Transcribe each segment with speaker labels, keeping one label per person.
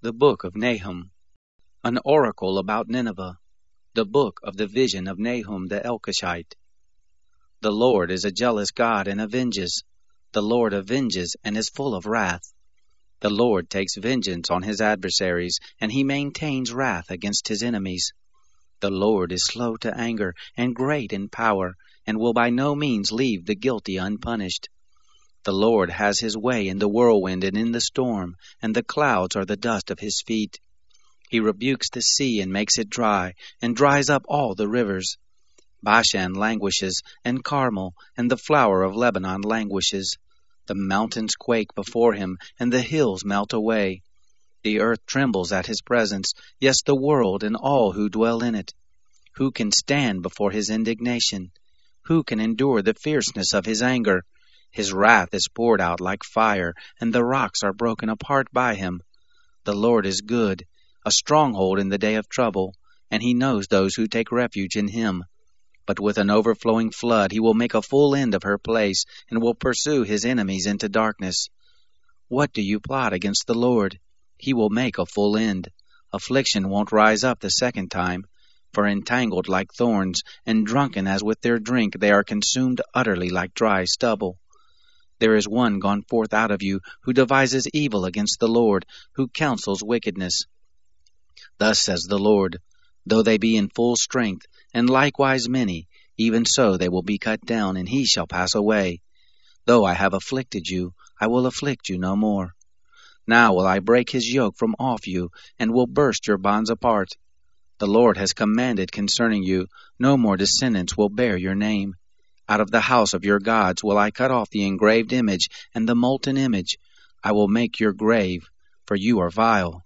Speaker 1: The Book of Nahum. An oracle about Nineveh. The book of the vision of Nahum the Elkoshite. The Lord is a jealous God and avenges. The Lord avenges and is full of wrath. The Lord takes vengeance on his adversaries, and he maintains wrath against his enemies. The Lord is slow to anger and great in power, and will by no means leave the guilty unpunished. The Lord has his way in the whirlwind and in the storm, and the clouds are the dust of his feet. He rebukes the sea and makes it dry, and dries up all the rivers. Bashan languishes, and Carmel, and the flower of Lebanon languishes. The mountains quake before him, and the hills melt away. The earth trembles at his presence, yes, the world and all who dwell in it. Who can stand before his indignation? Who can endure the fierceness of his anger? His wrath is poured out like fire, and the rocks are broken apart by him. The Lord is good, a stronghold in the day of trouble, and he knows those who take refuge in him. But with an overflowing flood he will make a full end of her place, and will pursue his enemies into darkness. What do you plot against the Lord? He will make a full end. Affliction won't rise up the second time, for entangled like thorns, and drunken as with their drink, they are consumed utterly like dry stubble. There is one gone forth out of you, who devises evil against the Lord, who counsels wickedness. Thus says the Lord, though they be in full strength, and likewise many, even so they will be cut down, and he shall pass away. Though I have afflicted you, I will afflict you no more. Now will I break his yoke from off you, and will burst your bonds apart. The Lord has commanded concerning you, no more descendants will bear your name. Out of the house of your gods will I cut off the engraved image and the molten image. I will make your grave, for you are vile.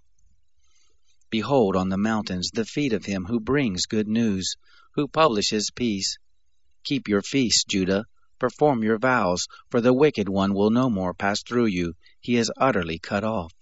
Speaker 1: Behold on the mountains the feet of him who brings good news, who publishes peace. Keep your feasts, Judah, perform your vows, for the wicked one will no more pass through you. He is utterly cut off.